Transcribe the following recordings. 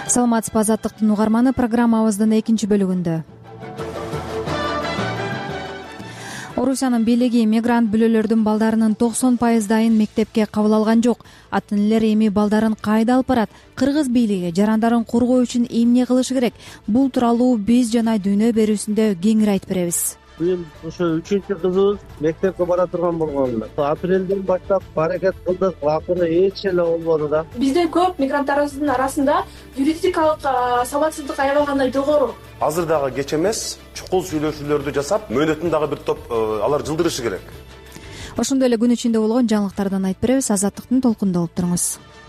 Саламатсызбы, Азаттыктын угарманы, программабыздын экинчи бөлүгүндө. Орусиянын бийлиги мигрант бүлөлөрдүн балдарынын 90%дайын мектепке кабыл алган жок. Ата-энелер эми балдарын кайда алып барат? Кыргыз бийлиги жарандарын коргоо үчүн эмне кылышы керек? Бул тууралуу биз жана дүйнө берүүсүндө кеңири айтып беребиз. Быйыл ошо 3-кызыбыз мектепке бара турган болгон. Апрелден баштап аракет кылдык, акыры эч эле болбоду да. Бизде көп мигранттарыбыздын арасында юридикалык сабатсыздык аябагандай жогору. Азыр дагы кеч эмес, чукул сүйлөшүүлөрдү жасап, мөөнөтүн дагы бир топ алар жылдырышы керек. Ошондой эле күн ичинде болгон жаңылыктардан айтып беребиз. Азаттыктын толкунунда болуп туруңуз.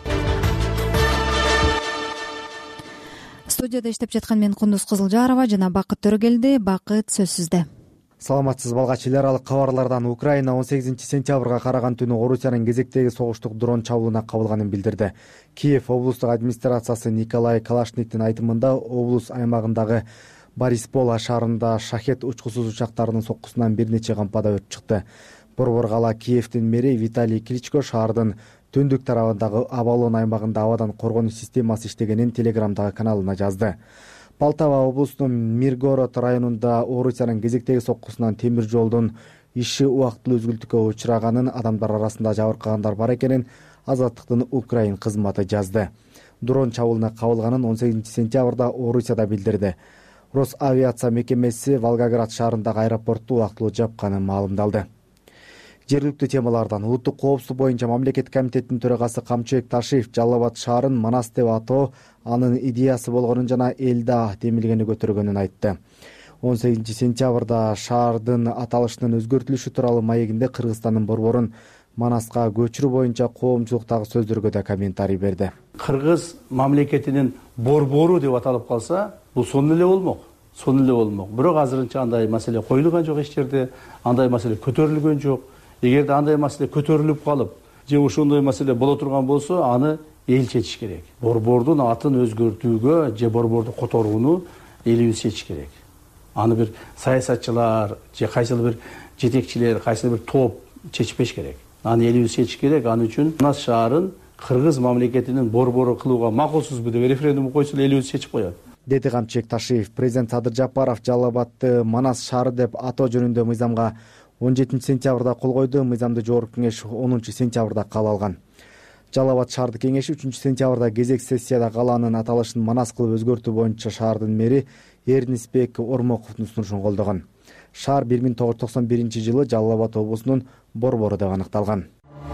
Студияда иштеп жаткан мен Кундуз Кызылжарова жана Бакыт Төрөгелди. Бакыт, сөз сизде. Саламатсыз балгач, эл аралык кабарлардан Украина 18 сентябрга караган түнү Орусиянын кезектеги согуштук дрон чабуулуна кабылганын билдирди. Киев облустук администрациясы Николай Калашниктин айтымында облус аймагындагы Бориспола шаарында шахет учкусуз учактарынын соккусунан бир нече кампада өрт чыкты. Борбор кала Киевдин мэри Виталий Кличко шаардын түндүк тарабындагы Авалон аймагында абадан коргонуу системасы иштегенин Телеграмдагы каналына жазды. Полтава облусунун Миргород районунда Орусиянын кезектеги соккусунан темир жолдун иши убактылуу үзгүлтүккө учураганын, адамдар арасында жабыркагандар бар экенин Азаттыктын Украин кызматы жазды. Дрон чабуулуна кабылганын 18 сентябрда Орусияда билдирди. Росавиация мекемеси Волгоград шаарындагы аэропортту убактылуу жапканын маалымдалды. Жергиликтүү темалардан улуттук коопсуздук боюнча мамлекеттик комитеттин төрагасы Камчыбек Ташиев Жалал Абад шаарын Манас деп атоо анын идеясы болгонун жана элде демилгени көтөргөнүн айтты. 18 сентябрда шаардын аталышынын өзгөртүлүшү тууралуу маегинде Кыргызстандын борборун Манаска көчүрүү боюнча коомчулуктагы сөздөргө да комментарий берди. Кыргыз мамлекетинин борбору деп аталып калса, бул сонун эле болмок. Бирок азырынча андай маселе коюлган жок, эч жерде андай маселе көтөрүлгөн жок. Эгерде андай маселе көтөрүлүп калып, же ошондой маселе боло турган болсо, аны эл чечиш керек. Борбордун атын өзгөртүүгө же борборду которууну элибиз чечиш керек. Аны бир саясатчылар же кайсыл бир жетекчилер, кайсыл бир топ чечпеш керек. Аны элибиз чечиш керек. Аны үчүн Манас шаарын Кыргыз мамлекетинин борбору кылууга макулсузбу деп референдум койсо элибиз чечип коет, деди Камчыбек Ташиев. Президент Садыр Жапаров Жалал Абадты Манас шаары деп атоо жөнүндө мыйзамга 17 сентябрда кол койду. Мыйзамды жогорку кеңеш 10 сентябрда кабыл алган. Жалал Абад шаардык кеңеши 3 сентябрда кезек сессияда калаанын аталышын Манас кылып өзгөртүү боюнча шаардын мэри Эрнисбек Ормоковдун сунушун колдогон. Шаар 1991 Жалал Абад облусунун борбору деп аныкталган.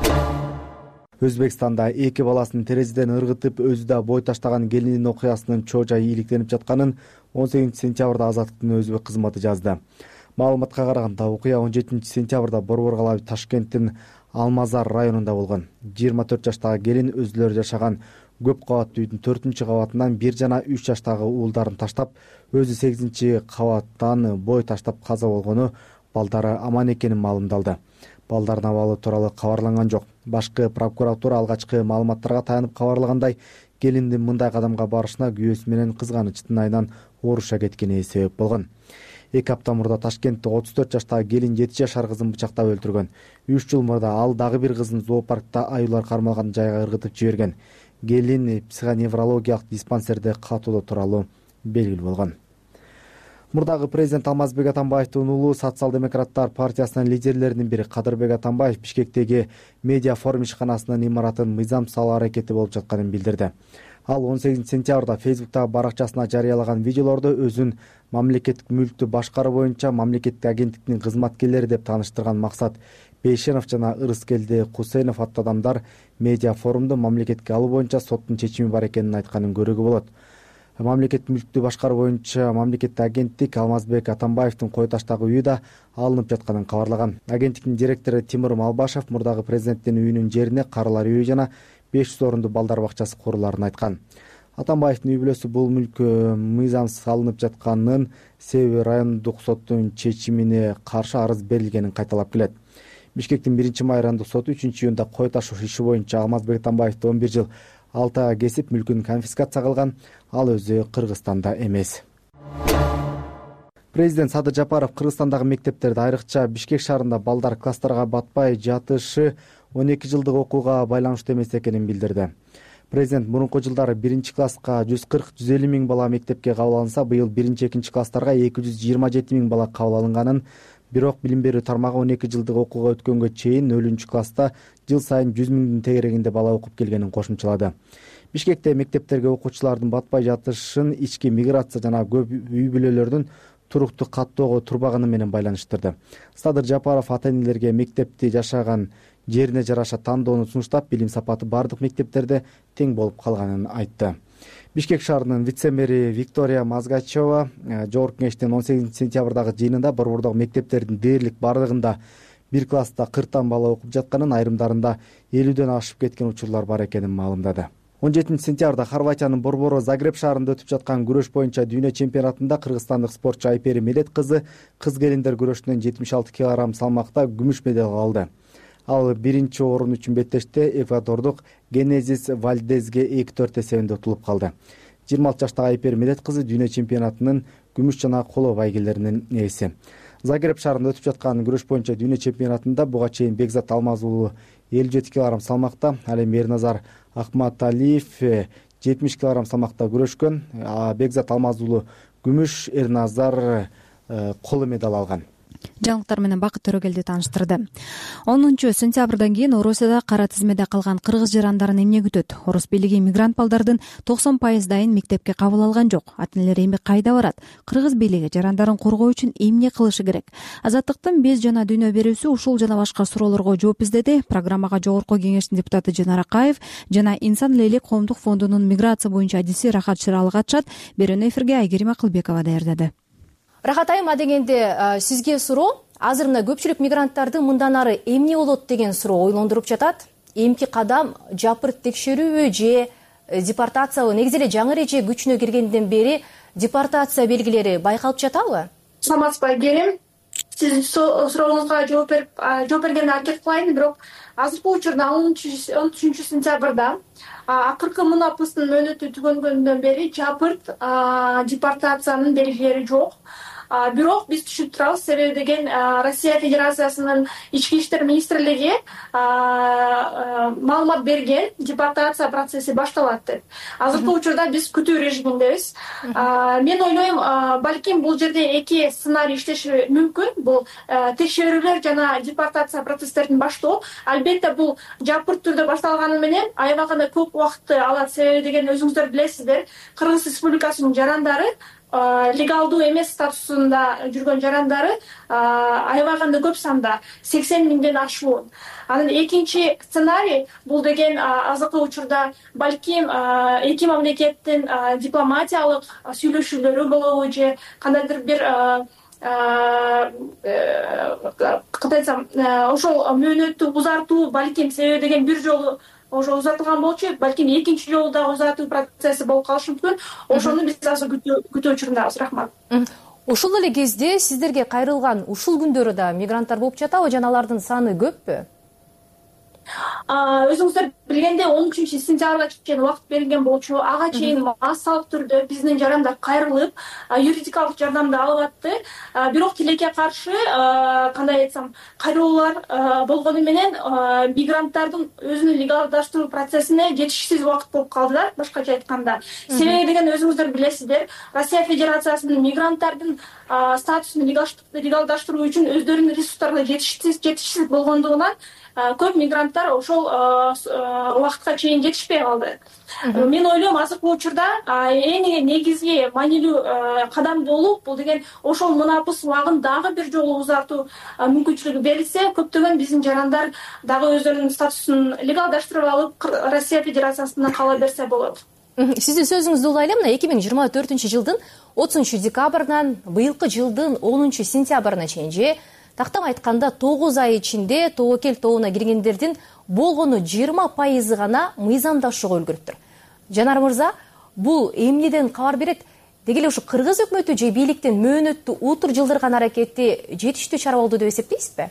Өзбекстанда 2 баласын терезеден ыргытып өзү да бой таштаган келиндин окуясынын чоо жайы ийгиликтенип жатканын 18 сентябрда Азаттыктын өзбек кызматы жазды. Маалыматка караганда окуя 17 сентябрда Борбор кала Ташкенттин Алмазар районунда болгон. 24 жаштагы келин өзүлөрү жашаган көп кабаттуу үйдүн 4-кабатынан 1 жана 3 жаштагы уулдарын таштап, өзү 8-кабаттан бой таштап каза болгону, балдары аман экенин маалымдалды. Балдардын абалы тууралуу кабарланган жок. Башкы прокуратура алгачкы маалыматтарга таянып кабарлагандай, келиндин мындай кадамга барышына күйөөсү менен кызганычтын айынан ооруша кеткени себеп болгон. 2 апта мурда Ташкентте 34 жаштагы келин 7 жашар кызын бычактап өлтүргөн. 3 жыл мурда ал дагы бир кызын зоопаркта аюулар кармалган жайга ыргытып жиберген. Келин психоневрологиялык диспансерде катуудо туралуу белгилүү болгон. Мурдагы президент Алмазбек Атамбаевдин уулу Социал-демократтар партиясынын лидерлеринин бири Кадырбек Атамбаев Бишкектеги медиа форум ишканасынын имаратын мыйзам салуу аракети болуп жатканын билдирди. Ал 18 сентябрда Фейсбуктагы баракчасына жарыялаган видеолордо өзүн мамлекеттик мүлктү башкаруу боюнча мамлекеттик агенттиктин кызматкерлери деп тааныштырган Максат Бейшенов жана Ырыскелди Кусейнов аттуу адамдар медиа форумду мамлекетке алуу боюнча соттун чечими бар экенин айтканын көрүүгө болот. Мамлекеттик мүлктү башкаруу боюнча мамлекеттик агенттик Алмазбек Атамбаевдин кой таштагы үйү да алынып жатканын кабарлаган. Агенттиктин директору Тимур Малбашев мурдагы президенттин үйүнүн жерине карылар үйү жана 500 орунду балдар бакчасы куруларын айткан. Атамбаевдин үй бүлөсү бул мүлккө мыйзам салынып жатканын, себеби райондук соттун чечимине каршы арыз берилгенин кайталап келет. Бишкектин 1-май райондук соту 3-июнда кой ташуу иши боюнча Алмазбек Атамбаевди 11 жыл 6 айга кесип мүлкүн конфискация кылган. Ал өзү Кыргызстанда эмес. Президент Садыр Жапаров Кыргызстандагы мектептерде, айрыкча Бишкек шаарында балдар класстарга батпай жатышы 12 жылдык окууга байланыштуу эмес экенин билдирди. Президент мурунку жылдары 1-класска 140-150 миң бала мектепке кабыл алынса, быйыл 1-2 класстарга 227 миң бала кабыл алынганын, бирок билим берүү тармагы 12 жылдык окууга өткөнгө чейин 0-класста жыл сайын 100 миңдин тегерегинде бала окуп келгенин кошумчалады. Бишкекте мектептерге окуучулардын батпай жатышын ички миграция жана көп үй бүлөлөрдүн туруктуу каттоого турбаганы менен байланыштырды. Садыр Жапаров ата-энелерге мектепти жашаган жерине жараша тандоону сунуштап, билим сапаты бардык мектептерде тең болуп калганын айтты. Бишкек шаарынын вице-мэри Виктория Мазгачева жогорку кеңештин 18 сентябрдагы жыйынында борбордогу мектептердин дээрлик бардыгында 1 класста 40 бала окуп жатканын, айрымдарында 50ден ашып кеткен учурлар бар экенин маалымдады. 17 сентябрда Хорватиянын борбору Загреб шаарында өтүп жаткан күрөш боюнча дүйнө чемпионатында кыргызстандык спортчу Айпери Мелет кызы кыз келиндер күрөшүнөн 76 кг салмакта күмүш медаль алды. Ал биринчи орун үчүн беттеште эквадордук Генезис Вальдезге 2-4 эсебинде утулуп калды. 26 жаштагы Айпери Мелет кызы дүйнө чемпионатынын күмүш жана коло байгелеринин ээси. Загреб шаарында өтүп жаткан күрөш боюнча дүйнө чемпионатында буга чейин Бекзат Алмаз уулу 57 кг салмакта, ал эми Эрназар Акматалиев 70 кг салмакта күрөшкөн. Бекзат Алмаз уулу күмүш, Эрназар коло медаль алган. Жаңылыктар менен Бакыт Төрөгелди тааныштырды. 10 сентябрдан кийин Орусияда кара тизмеде калган кыргыз жарандарын эмне күтөт? Орус бийлиги мигрант балдардын 90% мектепке кабыл алган жок. Ата-энелер эми кайда барат? Кыргыз бийлиги жарандарын коргоо үчүн эмне кылышы керек? Азаттыктын Без жана дүйнө берүүсү ушул жана башка суроолорго жооп издеди. Программага жогорку кеңештин депутаты Жанар Акаев жана Инсан элек коомдук фондунун миграция боюнча адиси Рахат Шыралы катышат. Берүүнү эфирге Айгерим Акылбекова даярдады. Рахат айым, дегенде сизге суроо, азыр мына көпчүлүк мигранттарды мындан ары эмне болот деген суроо ойлондуруп жатат. Эмки кадам жапырт текшерүүбү же депортациябы? Негизи эле жаңы эреже күчүнө киргенден бери депортация белгилери байкалып жатабы? Саламатсызбы Айгерим? Сиздин сурооңузга жооп бергенге аракет кылайын, бирок азыркы учурда 13 сентябрда акыркы мунапыстын мөөнөтү түгөнгөндөн бери жапырт депортациянын белгилери жок. Бирок биз түшүнүп турабыз, себеби деген Россия Федерациясынын ички иштер министрлиги маалымат берген, депортация процесси башталат деп. Азыркы учурда биз күтүү режиминдебиз. Мен ойлойм, балким бул жерде эки сценарий иштеши мүмкүн. Бул текшерүүлөр жана депортация процесстерин баштоо. Албетте бул жапырт түрдө башталганы менен аябагында көп убакытты алат, себеби деген өзүңүздөр билесиздер, Кыргыз Республикасынын жарандары легалдуу эмес статусунда жүргөн жарандары аябагында көп санда 80 миңден ашуун. Анан экинчи сценарий бул деген азыркы учурда балким эки мамлекеттин дипломатиялык сүйлөшүүлөрү болобу же кандайдыр бир кандай десем, ошол мөөнөттү узартуу балким, себеби деген бир жолу ошо узатылган болчу, балким экинчи жолу да узатуу процесси болуп калышы мүмкүн. Ошону биз азыр күтүү учурундабыз. Рахмат. Ошол эле кезде сиздерге кайрылган ушул күндөрү да мигранттар болуп жатабы жана алардын саны көппү? Өзүңүздөр билгендей 13 сентябрга чейин убакыт берилген болчу. Ага чейин массалык түрдө биздин жарандар кайрылып, юридикалык жардамды алып атты. Бирок тилекке каршы, кандай айтсам, кайрылуулар болгону менен мигранттардын өзүнүн легалдаштыруу процессине жетишсиз убакыт болуп калдылар, башкача айтканда. Себеби деген өзүңүздөр билесиздер, Россия Федерациясынын мигранттардын статусун легалдаштыруу үчүн өздөрүнүн ресурстары жетишсиз болгондугунан көп мигранттар ошол убакытка чейин жетишпей калды. Мен ойлойм, азыркы учурда эң негизги маанилүү кадам болуп, бул деген ошол мунапыс убагын дагы бир жолу узартуу мүмкүнчүлүгү берилсе, көптөгөн биздин жарандар дагы өздөрүнүн статусун легалдаштырып алып, Россия Федерациясынан кала берсе болот. Сиздин сөзүңүздү улайлы, мына 2024 жылдын 30 декабрынан быйылкы жылдын 10 сентябрына чейин же тактап айтканда 9 ай ичинде тобокел тобуна киргендердин болгону 20% гана мыйзамдашууга үлгүрүптүр. Жанар мырза, бул эмнеден кабар берет? Деги эле ушу кыргыз өкмөтү же бийликтин мөөнөттү утур жылдырган аракети жетиштүү чара болду деп эсептейсизби?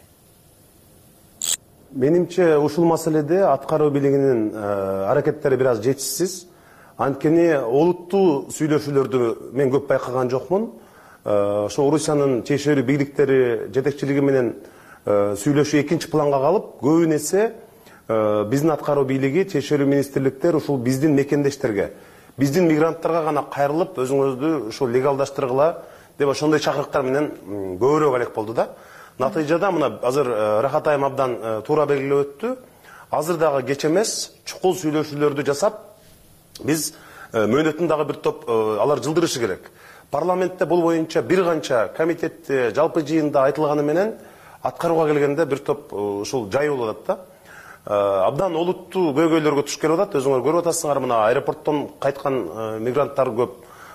Менимче ушул маселеде аткаруу бийлигинин аракеттери бир аз жетишсиз. Анткени олуттуу сүйлөшүүлөрдү мен көп байкаган жокмун. Ошо Орусиянын чечүүчү бийликтери жетекчилиги менен сүйлөшүү экинчи планга калып, көбүн эсе биздин аткаруу бийлиги, чечелүү министрликтер ушул биздин мекендештерге, биздин мигранттарга гана кайрылып, өзүңүздү ушул легалдаштыргыла деп ошондой чакырыктар менен көбүрөөк элек болду да. Натыйжада мына азыр Рахат айым абдан туура белгилеп өттү. Азыр дагы кеч эмес, чукул сүйлөшүүлөрдү жасап, биз мөөнөтүн дагы бир топ алар жылдырышы керек. Парламентте бул боюнча бир канча комитетте, жалпы жыйында айтылганы менен аткарууга келгенде бир топ ушул жай болуп атат да. Абдан олуттуу көйгөйлөргө туш келип атат. Өзүңөр көрүп атасыңар, мына аэропорттон кайткан мигранттар көп.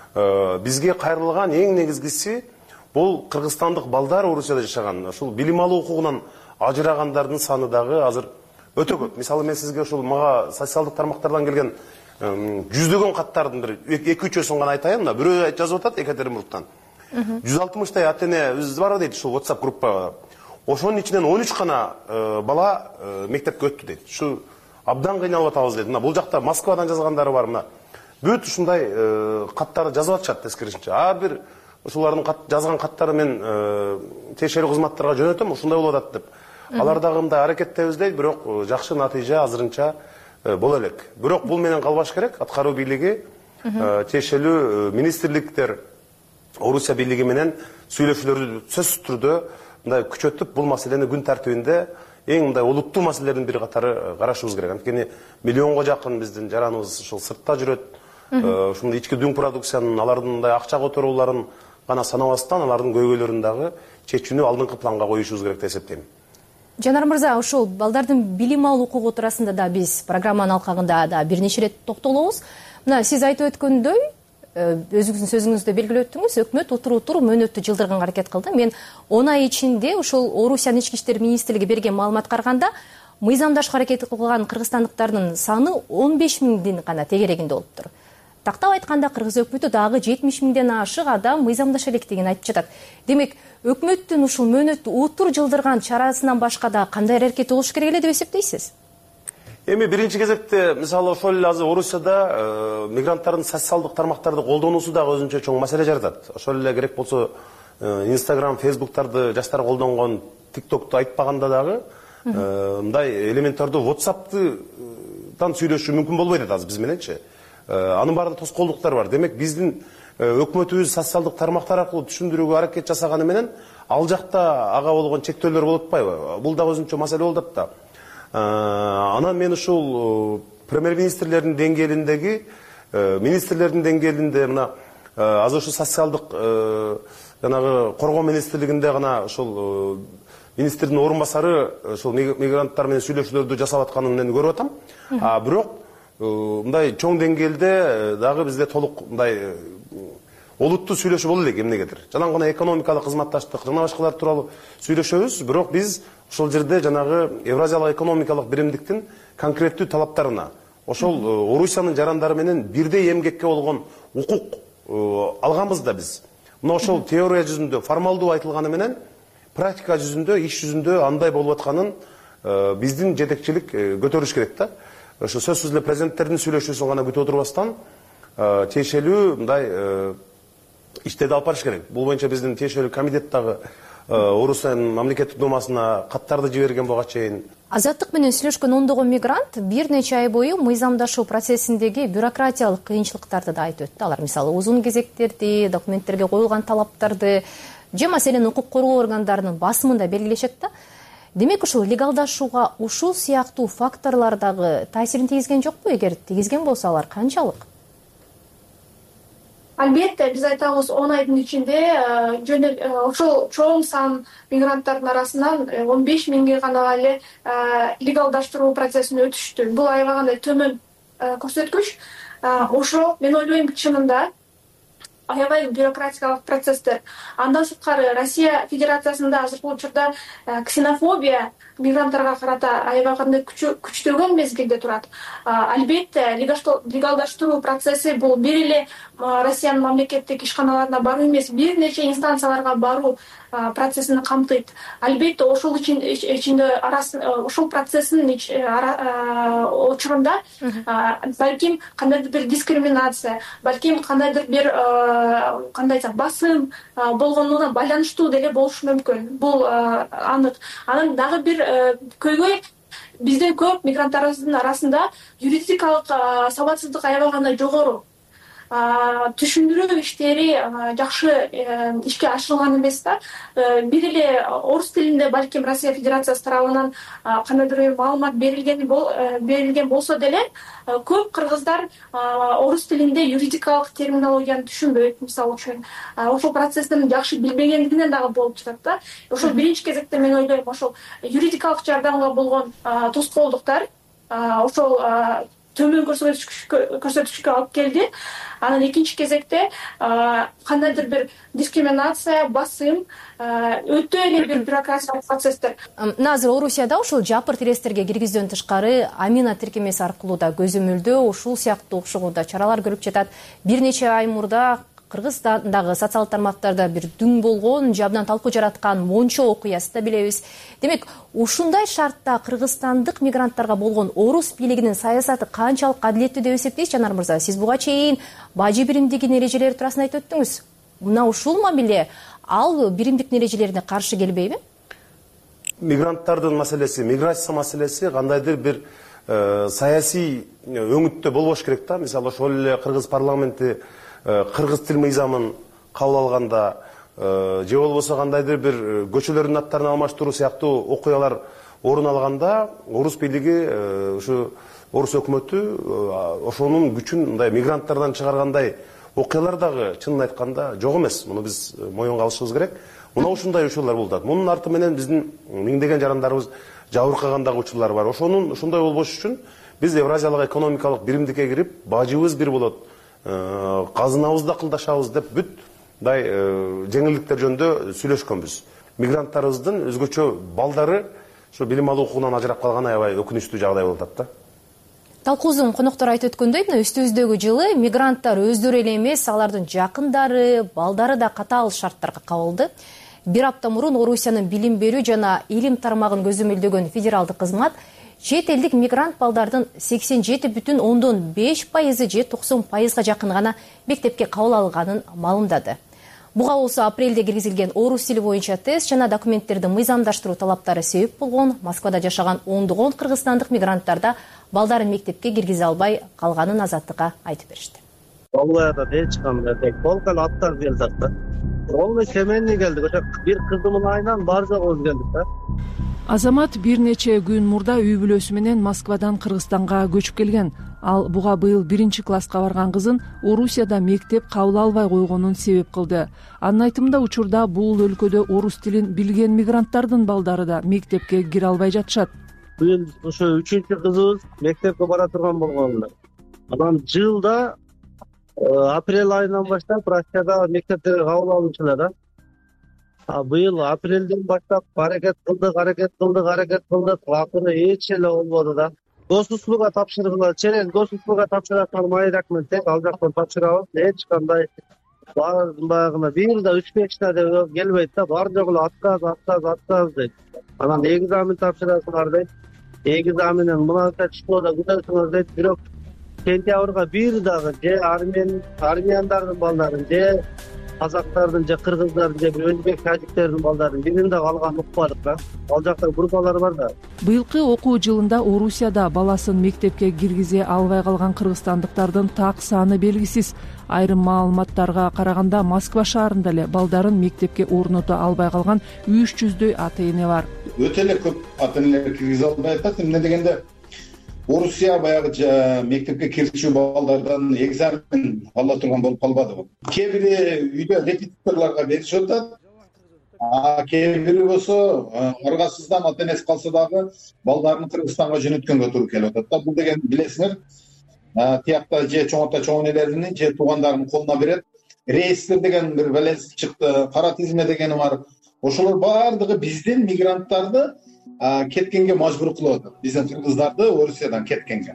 Бизге кайрылган эң негизгиси бул кыргызстандык балдар Орусияда жашаган. Ушул билим алуу укугунан ажырагандардын саны дагы азыр өтө көп. Мисалы мен сизге ушул мага социалдык тармактардан келген жүздөгөн каттардын бир 2-3-өсүн гана айтайын. Мына бирөө жазып атат Екатеринбургтан. 160 ата энебиз бар дейт ушул WhatsApp группага. Ошонун ичинен 13 гана бала мектепке өттү дейт. Шу абдан кыйналып атабыз дейт. Мына бул жакта Москвадан жазгандары бар. Мына бүт ушундай каттарды жазып атышат тескерисинче. Ар бир ушулардын жазган каттары мен тиешелүү кызматтарга жөнөтөм, ушундай болуп атат деп. Алар дагы мындай аракеттебиз дейт, бирок жакшы натыйжа азырынча боло элек. Бирок бул менен калбаш керек. Аткаруу бийлиги, тиешелүү министрликтер, Орусия бийлиги менен сүйлөшүүлөрдү сөзсүз түрдө мындай күчөтүп, бул маселени күн тартибинде эң мындай олуттуу маселелердин бири катары карашыбыз керек. Анткени миллионго жакын биздин жараныбыз ушул сыртта жүрөт. Ушундай ички дүң продукциянын, алардын мындай акча которууларын гана санабастан, алардын көйгөйлөрүн дагы чечүүнү алдыңкы планга коюшубуз керек деп эсептейм. Жанар мырза, ушул балдардын билим алуу укугу туурасында да биз программанын алкагында да бир нече ирет токтолобуз. Мына сиз айтып өткөндөй, өзүңүздүн сөзүңүздө белгилеп өттүңүз, өкмөт утур мөөнөттү жылдырганга аракет кылды. Мен 10 ай ичинде ушул Орусиянын ички иштер министрлиги берген маалыматка караганда, мыйзамдашууга аракет кылган кыргызстандыктардын саны 15 миңдин гана тегерегинде болуптур. Тактап айтканда, кыргыз өкмөтү дагы 70 миңден ашык адам мыйзамдаша электигин айтып жатат. Демек, өкмөттүн ушул мөөнөттү утур жылдырган чарасынан башка да кандай аракети болуш керек эле деп эсептейсиз? Эми биринчи кезекте, мисалы ошол эле азыр Орусияда мигранттардын социалдык тармактарды колдонуусу дагы өзүнчө чоң маселе жаратат. Ошол эле керек болсо Instagram, Facebook'тарды жаштар колдонгон, TikTok'ту айтпаганда дагы мындай элементтерди WhatsApp'тан сүйлөшүү мүмкүн болбойт азыр биз мененчи. Анын баарында тоскоолдуктар бар. Демек, биздин өкмөтүбүз социалдык тармактар аркылуу түшүндүрүүгө аракет жасаганы менен ал жакта ага болгон чектөөлөр болуп атпайбы? Бул дагы өзүнчө маселе болуп атат да. Анан мен ушул премьер-министрлердин деңгээлиндеги, министрлердин деңгээлинде мына азыр ушу социалдык жанагы коргоо министрлигинде гана ушул министрдин орун басары ушул мигранттар менен сүйлөшүүлөрдү жасап атканын мен көрүп атам. Бирок мындай чоң деңгээлде дагы бизде толук мындай олуттуу сүйлөшүү боло элек эмнегедир. Жалаң гана экономикалык кызматташтык жана башкалар тууралуу сүйлөшөбүз, бирок биз ошол жерде жанагы Евразиялык экономикалык биримдиктин конкреттүү талаптарына, ошол Орусиянын жарандары менен бирдей эмгекке болгон укук алганбыз да биз. Мына ошол теория жүзүндө формалдуу айтылганы менен практика жүзүндө, иш жүзүндө андай болуп атканын биздин жетекчилик көтөрүш керек да. Ошо сөзсүз эле президенттердин сүйлөшүүсүн гана күтүп отурбастан тиешелүү мындай иштерди алып барыш керек. Бул боюнча биздин тиешелүү комитет дагы Орусиянын мамлекеттик думасына каттарды жиберген буга чейин. Азаттык менен сүйлөшкөн ондогон мигрант бир нече ай бою мыйзамдашуу процессиндеги бюрократиялык кыйынчылыктарды да айтып өттү. Алар мисалы узун кезектерди, документтерге коюлган талаптарды же маселен укук коргоо органдарынын басымында белгилешет да. Демек, ушул легалдашууга ушул сыяктуу факторлор дагы таасирин тийгизген жокпу? Эгер тийгизген болсо, алар канчалык? Албетте, биз айтабыз 10 айдын ичинде ошол чоң сан мигранттардын арасынан 15 миңге гана эле легалдаштыруу процессин өтүштү. Бул аябагандай төмөн көрсөткүч. Ошо мен ойлойм, чынында аябай бюрократикалык процесстер. Андан сырткары Россия Федерациясында азыркы учурда ксенофобия мигранттарга карата аябагандай күчтөгөн мезгилде турат. Албетте, легалдаштыруу процесси бул бир эле Россиянын мамлекеттик ишканаларына баруу эмес, бир нече инстанцияларга баруу процессин камтыйт. Албетте, ошол ичинде ошол процесстин учурунда балким кандайдыр бир дискриминация, балким кандайдыр бир басым болгонуна байланыштуу деле болушу мүмкүн. Бул анык. Анан дагы бир көйгөй Биздин көп мигранттарыбыздын арасында юридикалык сабатсыздык аябаганда жогору. Түшүндүрүү иштери жакшы ишке ашырылган эмес да. Бир эле орус тилинде балким Россия Федерациясы тарабынан кандайдыр бир маалымат берилген болсо деле көп кыргыздар орус тилинде юридикалык терминологияны түшүнбөйт, мисалы үчүн. Ошол процесстин жакшы билбегендигинен дагы болуп жатат да. Ошол биринчи кезекте мен ойлойм, ошол юридикалык жардамга болгон тоскоолдуктар ошол төмөн көрсөтүшкө алып келди. Анан экинчи кезекте кандайдыр бир дискриминация, басым, өтө эле бир бюрократиялык процесстер. Мына азыр Орусияда ушул жапырт элестерге киргизден тышкары амина тиркемеси аркылуу да көзөмөлдөө, ушул сыяктуу окшогуу да чаралар көрүп жатат. Бир нече ай мурда Кыргызстандагы социалдык тармактарда бир дүң болгон, жабдан талкуу жараткан Мончо окуясы да билебиз. Демек, ушундай шартта кыргызстандык мигранттарга болгон орус бийлигинин саясаты канчалык адилеттүү деп эсептейсиз, Жанар мырза? Сиз буга чейин бажы биримдигинин эрежелери туурасында айтып өттүңүз. Мына ушул мамиле ал биримдиктин эрежелерине каршы келбейби? Мигранттардын маселеси, миграция маселеси кандайдыр бир саясий өңүттө болбош керек да. Мисалы ошол эле кыргыз парламенти кыргыз тил мыйзамын кабыл алганда же болбосо кандайдыр бир көчөлөрдүн аттарын алмаштыруу сыяктуу окуялар орун алганда орус бийлиги ушу орус өкмөтү ошонун күчүн мындай мигранттардан чыгаргандай окуялар дагы чынын айтканда жок эмес. Муну биз моюнга алышыбыз керек. Мына ушундай учурлар болуп атат. Мунун арты менен биздин миңдеген жарандарыбыз жабыркагандагы учурлар бар. Ошонун ушундай болбош үчүн биз Евразиялык экономикалык биримдикке кирип, бажыбыз бир болот, казынабызды акылдашабыз деп бүт жеңилдиктер жөнүндө сүйлөшкөнбүз. Мигранттарыбыздын өзгөчө балдары ошо билим алуу укугунан ажырап калганы аябай өкүнүчтүү жагдай болуп атат да. Талкуубуздун коноктор айтып өткөндөй, мына үстүбүздөгү жылы мигранттар өздөрү эле эмес, алардын жакындары, балдары да катаал шарттарга кабылды. Бир апта мурун Орусиянын билим берүү жана илим тармагын көзөмөлдөгөн федералдык кызмат чет элдик мигрант балдардын 87,5% же 90%га жакын гана мектепке кабыл алынганын маалымдады. Буга болсо апрелде киргизилген орус тили боюнча тест жана документтерди мыйзамдаштыруу талаптары себеп болгон. Москвада жашаган ондогон кыргызстандык мигранттарда балдарын мектепке киргизе албай калганын Азаттыкка айтып беришти. Оларда эч кандай полкал аттар келдик да. Ол семейный келдик. Ошо бир кыздын айынан бар жогубуз келдик да. Азамат бир нече күн мурда үй бүлөсү менен Москвадан Кыргызстанга көчүп келген. Ал буга быйыл 1-класска барган кызын Орусияда мектеп кабыл албай койгонун себеп кылды. Анын айтымында учурда бул өлкөдө орус тилин билген мигранттардын балдары да мектепке кире албай жатышат. Быйыл ошо 3-кызыбыз мектепке бара турган болгон. Анан жылда апрель айынан баштап Россияда мектептерге кабыл алуучулар да. Быйыл апрелден баштап аракет кылдык. Акыры эч эле болбоду да. Госуслуга тапшыргыла, черен госуслуга тапшырган майра акментек ал жактан тапшырабыз. Эч кандай баягына бир да 3-5 деп келбейт да. Бар жогу отказ дейт. Анан экзамен тапшырасыңар дейт. Экзаменен мынанча чыгууда күтөсүңөр дейт. Бирок сентябрга бир дагы же армяндардын балдарын, же казактардын, же кыргыздардын, же өзбек тажиктердин балдарын бирин да калган укпадык да. Ал жакта группалар бар да. Быйылкы окуу жылында Орусияда баласын мектепке киргизе албай калган кыргызстандыктардын так саны белгисиз. Айрым маалыматтарга караганда Москва шаарында эле балдарын мектепке орното албай калган 300дөй ата-эне бар. Өтө эле көп ата-энелер киргизе албай атат. Эмне дегенде Орусия баягы мектепке кирчү балдардан экзамен ала турган болуп калбады. Кээ бири үйдө репетиторлорго беришип атат. Кээ бири болсо аргасыздан ата-энеси калса дагы балдарын Кыргызстанга жөнөткөнгө туура келип атат да. Бул деген билесиңер, тиякта же чоң ата чоң энелерин же туугандарынын колуна берет. Рейстер деген бир белес чыкты, кара тизме дегени бар. Ошолор баардыгы биздин мигранттарды кеткенге мажбур кылып атат. Биздин кыргыздарды Орусиядан кеткенге.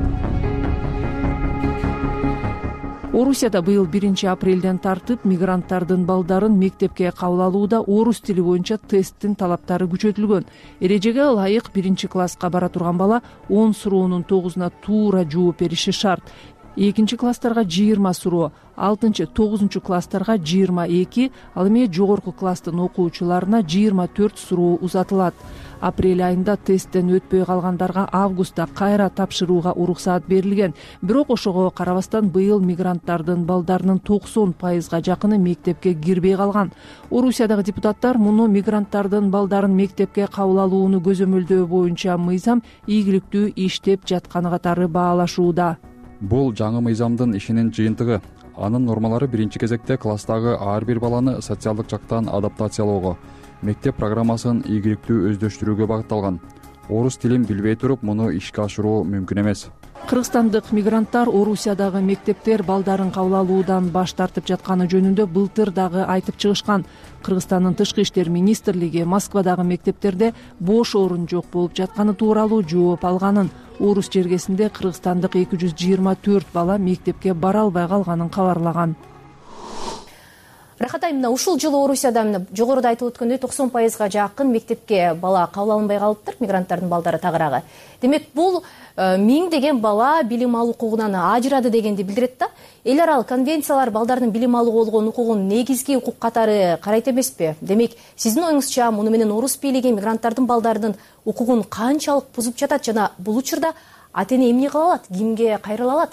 Орусияда быйыл 1-апрелден тартып мигранттардын балдарын мектепке кабыл алууда орус тили боюнча тесттин талаптары күчөтүлгөн. Эрежеге ылайык 1-класска бара турган бала 10 суроонун 9-уна туура жооп бериши шарт. 2-класстарга 20 суроо, 6-9 класстарга 22, ал эми жогорку класстын окуучуларына 24 суроо узатылат. Апрель айында тесттен өтпөй калгандарга августта кайра тапшырууга уруксаат берилген. Бирок ошого карабастан быйыл мигранттардын балдарынын 90% жакыны мектепке кирбей калган. Орусиядагы депутаттар муну мигранттардын балдарын мектепке кабыл алууну көзөмөлдөө боюнча мыйзам ийгиликтүү иштеп жатканы катары баалашууда. Бул жаңы мыйзамдын ишинин жыйынтыгы. Анын нормалары биринчи кезекте класстагы ар бир баланы социалдык жактан адаптациялоого, мектеп программасын ийгиликтүү өздөштүрүүгө багытталган. Орус тилин билбей туруп, муну ишке ашыруу мүмкүн эмес. Кыргызстандык мигранттар Орусиядагы мектептер балдарын кабыл алуудан баш тартып жатканы жөнүндө былтыр дагы айтып чыгышкан. Кыргызстандын Тышкы иштер министрлиги Москвадагы мектептерде бош орун жок болуп жатканы тууралуу жооп алганын, Орус жергесинде кыргызстандык 224 бала мектепке бара албай калганын кабарлаган. Рахат айым, ушул жылы Орусияда жогоруда айтылып өткөндөй 90% жакын мектепке бала кабыл алынбай калыптыр, мигранттардын балдары тагыраагы. Демек, бул 1000 деген бала билим алуу укугунан ажырады дегенди билдирет да. Эл аралык конвенциялар балдардын билим алууга болгон укугун негизги укук катары карайт эмеспи? Демек, сиздин оюңузча муну менен орус бийлиги мигранттардын балдарынын укугун канчалык бузуп жатат жана бул учурда ата-эне эмне кыла алат, кимге кайрыла алат?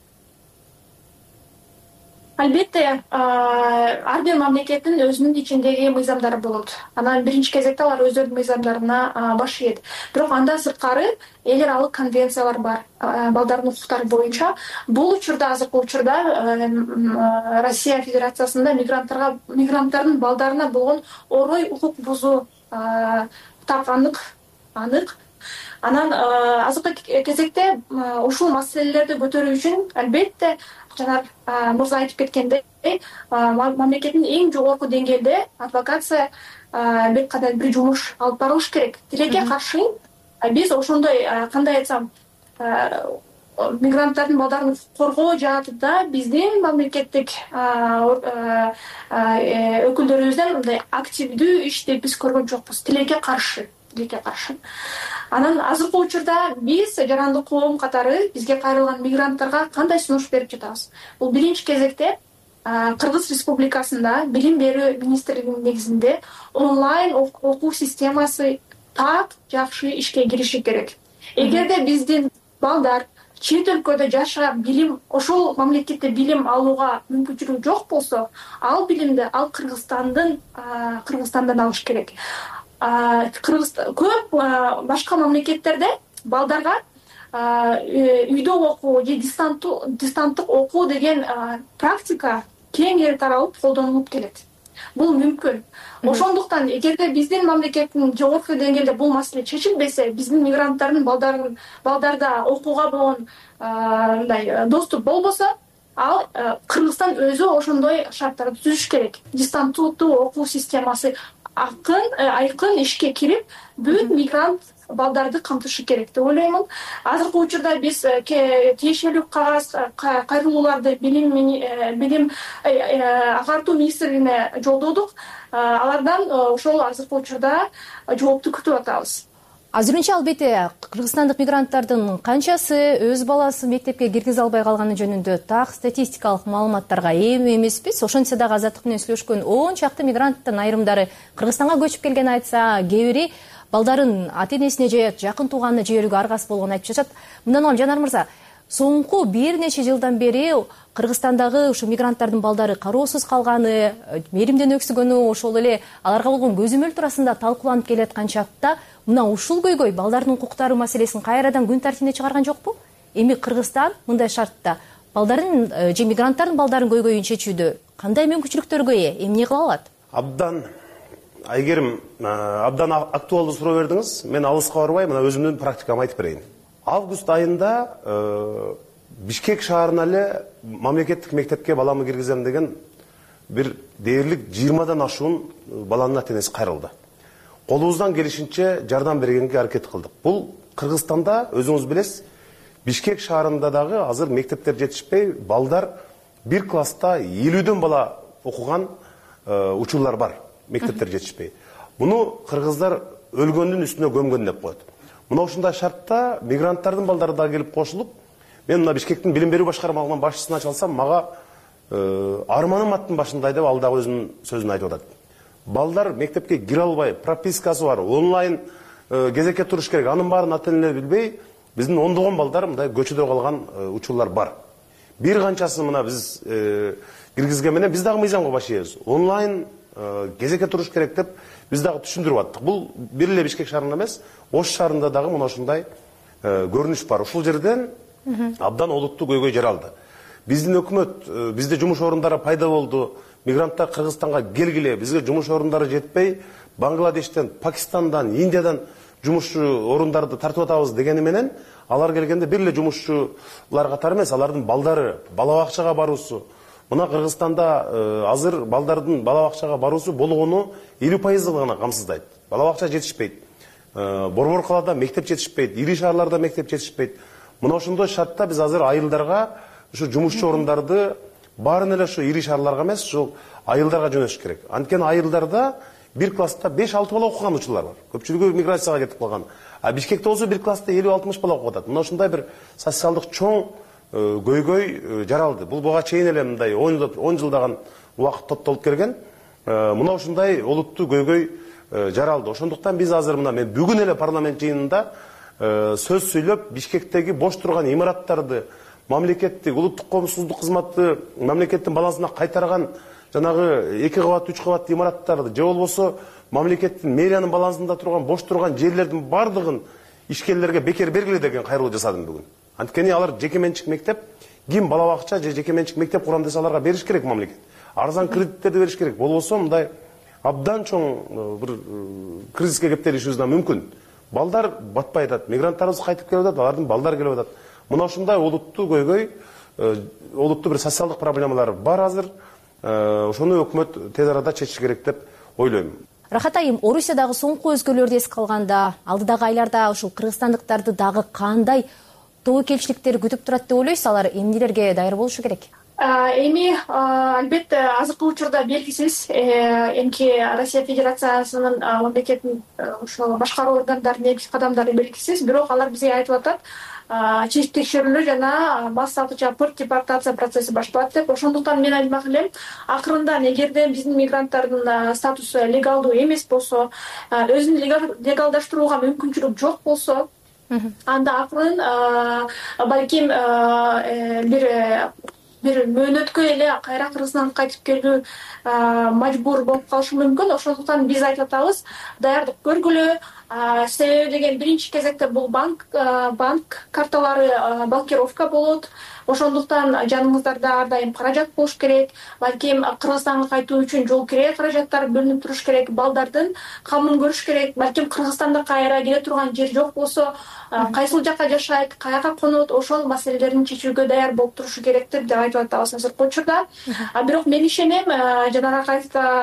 Албетте, ар бир мамлекеттин өзүнүн ичиндеги мыйзамдары болот. Анан биринчи кезекте алар өздөрүнүн мыйзамдарына баш ийет. Бирок андан сырткары эл аралык конвенциялар бар балдардын укуктары боюнча. Бул учурда, азыркы учурда Россия Федерациясында мигранттардын балдарына болгон орой укук бузуу так анык. Анан азыркы кезекте ушул маселелерди көтөрүү үчүн албетте Жанар мырза айтып кеткендей, мамлекеттин эң жогорку деңгээлде адвокация бир жумуш алып барылыш керек. Тилекке каршы биз ошондой, кандай айтсам, мигранттардын балдарын коргоо жаатында биздин мамлекеттик өкүлдөрүбүздөн мындай активдүү иш деп биз көргөн жокпуз. Тилекке каршы. Анан азыркы учурда биз жарандык коом катары бизге кайрылган мигранттарга кандай сунуш берип жатабыз? Бул биринчи кезекте Кыргыз Республикасында билим берүү министрлигинин негизинде онлайн окуу системасы так жакшы ишке кириши керек. Эгерде биздин балдар чет өлкөдө жашап ошол мамлекетте билим алууга мүмкүнчүлүгү жок болсо, ал билимди Кыргызстандан алыш керек. Көп башка мамлекеттерде балдарга үйдө окуу же дистанттык окуу деген практика кеңири таралып колдонулуп келет. Бул мүмкүн. Ошондуктан эгерде биздин мамлекеттин жогорку деңгээлде бул маселе чечилбесе, биздин мигранттардын балдарда окууга болгон доступ болбосо, ал Кыргызстан өзү ошондой шарттарды түзүш керек. Дистанттуу окуу системасы айкын ишке кирип, бүт мигрант балдарды камтышы керек деп ойлоймун. Азыркы учурда биз тиешелүү кагаз кайрылууларды билим агартуу министрлигине жолдодук. Алардан ошол азыркы учурда жоопту күтүп атабыз. Азырынча албетте кыргызстандык мигранттардын канчасы өз баласын мектепке киргизе албай калганы жөнүндө так статистикалык маалыматтарга ээ эмеспиз. Ошентсе дагы Азаттык менен сүйлөшкөн 10 чакты мигранттын айрымдары Кыргызстанга көчүп келген айтса, кээ бири балдарын ата-энесине же жакын тууганына жиберүүгө аргасыз болгонун айтып жатат. Мындан улам Жанар мырза, соңку бир нече жылдан бери Кыргызстандагы ушу мигранттардын балдары кароосуз калганы, меримден өксүгөнү, ошол эле аларга болгон көзөмөл туурасында талкууланып келаткан чакта мына ушул көйгөй балдардын укуктары маселесин кайрадан күн тартибине чыгарган жокпу? Эми Кыргызстан мындай шартта балдарын же мигранттардын балдарын көйгөйүн чечүүдө кандай мүмкүнчүлүктөргө ээ, эмне кыла алат? Айгерим, абдан актуалдуу суроо бердиңиз. Мен алыска барбай, мына өзүмдүн практикамды айтып берейин. Август айында Бишкек шаарына эле мамлекеттик мектепке баламы киргизем деген бир дээрлик 20дан ашуун баланын ата-энеси кайрылды. Колубуздан келишинче жардам бергенге аракет кылдык. Бул Кыргызстанда өзүңүз билесиз, Бишкек шаарында дагы азыр мектептер жетишпей, балдар бир класста 50дөн бала окуган учурлар бар. Мектептер жетишпей. Муну кыргыздар өлгөндүн үстүнө көмгөн деп коет. Мына ушундай шартта мигранттардын балдары да келип кошулуп, мен мына Бишкектин билим берүү башкармалыгынын башчысына чалсам, мага арманым аттын башындай деп ал дагы өзүнүн сөзүн айтып атат. Балдар мектепке кире албай, пропискасы бар, онлайн кезекке туруш керек. Анын баарын ата энелер билбей, биздин ондогон балдар мындай көчөдө калган учурлар бар. Бир канчасы мына биз киргизген менен биз дагы мыйзамга баш ийебиз. Онлайн кезекке туруш керек деп биз дагы түшүндүрүп аттык. Бул бир эле Бишкек шаарында эмес, Ош шаарында дагы мына ушундай көрүнүш бар. Ушул жерден абдан олуттуу көйгөй жаралды. Биздин өкмөт, бизде жумуш орундары пайда болду. Мигранттар Кыргызстанга келгиле, бизге жумуш орундары жетпей, Бангладештен, Пакистандан, Индиядан жумушчу орундарды тартып атабыз дегени менен, алар келгенде бир эле жумушчулар катары эмес, алардын балдары бала бакчага баруусу. Мына Кыргызстанда азыр балдардын бала бакчага баруусу болгону 50% гана камсыздайт. Бала бакча жетишпейт. Борбор калаада мектеп жетишпейт, ири шаарларда мектеп жетишпейт. Мына ошондой шартта биз азыр айылдарга ушу жумушчу орундарды баарын эле ушу ири шаарларга эмес, ушу айылдарга жөнөтүш керек. Анткени айылдарда бир класста 5-6 бала окуган учурлар бар. Көпчүлүгү миграцияга кетип калган. А Бишкекте болсо бир класста 50-60 бала окуп атат. Мына ушундай бир социалдык чоң көйгөй жаралды. Бул буга чейин эле мындай 10 жылдаган убакыт топтолуп келген. Мына ушундай олуттуу көйгөй жаралды. Ошондуктан биз азыр мына мен бүгүн эле парламент жыйынында сөз сүйлөп, Бишкектеги бош турган имараттарды мамлекеттик улуттук коопсуздук кызматы мамлекеттин балансына кайтарган жанагы 2 кабат, 3 кабат имараттарды же болбосо мамлекеттин мэриянын балансында турган бош турган жерлердин бардыгын ишкерлерге бекер бергиле деген кайрылуу жасадым бүгүн. Анткени алар жеке менчик мектеп, ким бала бакча же жеке менчик мектеп курам десе аларга бериш керек мамлекет. Арзан кредиттерди бериш керек. Болбосо мындай абдан чоң бир кризиске кептелишибиз да мүмкүн. Балдар батпай атат, мигранттарыбыз кайтып келип атат, алардын балдары келип атат. Мына ушундай олуттуу көйгөй, олуттуу бир социалдык проблемалар бар азыр. Ошону өкмөт тез арада чечиш керек деп ойлойм. Рахат айым, Орусиядагы соңку өзгөрүүлөрдү эске алганда, алдыдагы айларда ушул кыргызстандыктарды дагы кандай тобокелчиликтер күтүп турат деп ойлойсуз? Алар эмнелерге даяр болушу керек? Эми албетте азыркы учурда белгисиз эмки Россия Федерациясынын мамлекеттин ошол башкаруу органдарынын негизги кадамдары белгисиз, бирок алар бизге айтып атат, чечим текшерүүлөр жана массалык жапыр депортация процесси башталат деп. Ошондуктан мен айтмак элем, акырында эгерде биздин мигранттардын статусу легалдуу эмес болсо, өзүн легалдаштырууга мүмкүнчүлүк жок болсо, анда акырын балким бир мөөнөткө эле кайра Кыргызстанга кайтып келүү мажбур болуп калышы мүмкүн. Ошондуктан биз айтып атабыз, даярдык көргүлө. Себеби деген биринчи кезекте бул банк карталары блокировка болот. Ошондуктан жаныңыздарда ар дайым каражат болуш керек. Балким Кыргызстанга кайтуу үчүн жол кирет каражаттар бөлүнүп туруш керек. Балдардын камын көрүш керек. Балким Кыргызстанда кайра келе турган жер жок болсо, кайсыл жакка жашайт, каяка конот, ошол маселелерин чечүүгө даяр болуп турушу керектир деп айтып атабыз азыркы учурда. Бирок мен ишенем, жанагы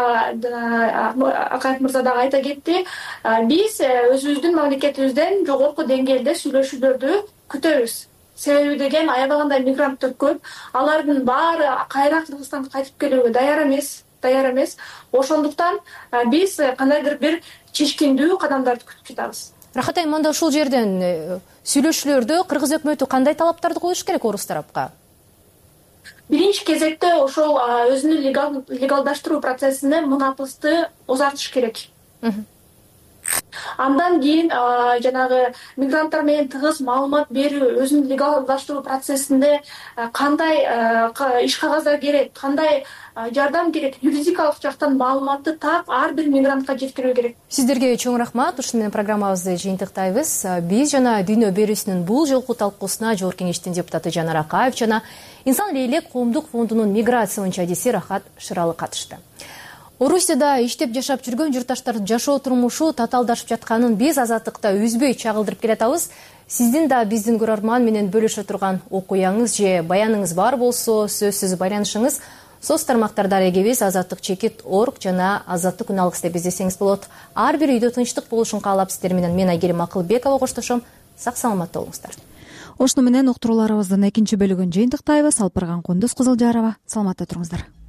Акаев мырза дагы айта кетти, биз өзүбүздүн мамлекетибизден жогорку деңгээлде сүйлөшүүлөрдү күтөбүз. Себеби деген аябагандай мигранттар көп, алардын баары кайра Кыргызстанга кайтып келүүгө даяр эмес. Ошондуктан биз кандайдыр бир чечкиндүү кадамдарды күтүп жатабыз. Рахат айым, мында ушул жерден сүйлөшүүлөрдө Кыргыз өкмөтү кандай талаптарды коюш керек орус тарапка? Биринчи кезекте ошол өзүнүн легалдаштыруу процессине мунапысты узартыш керек. Андан кийин жанагы мигранттар менен тыгыз маалымат берүү, өзүнүн легалдаштыруу процессинде кандай иш кагаздар керек, кандай жардам керек, юридикалык жактан маалыматты так ар бир мигрантка жеткирүү керек. Сиздерге чоң рахмат. Ушуну менен программабызды жыйынтыктайбыз. Биз жана Дүйнө берүүсүнүн бул жолку талкуусуна Жогорку Кеңештин депутаты Жанар Акаев жана Инсан элек коомдук фондунун миграция боюнча адиси Рахат Шыралы катышты. Орусияда иштеп жашап жүргөн журтташтардын жашоо турмушу татаалдашып жатканын биз Азаттыкта үзбөй чагылдырып келатабыз. Сиздин да биздин көрөрман менен бөлүшө турган окуяңыз же баяныңыз бар болсо, сөзсүз байланышыңыз соц тармактарда эгебиз azattik.org жана Азаттык күн алгыс деп издесеңиз болот. Ар бир үйдө тынчтык болушун каалап сиздер менен мен Айгерим Акылбекова коштошом. Сак саламатта болуңуздар. Ошону менен уктурууларыбыздын экинчи бөлүгүн жыйынтыктайбыз. Алпырган Кундуз Кызылжарова. Саламатта туруңуздар.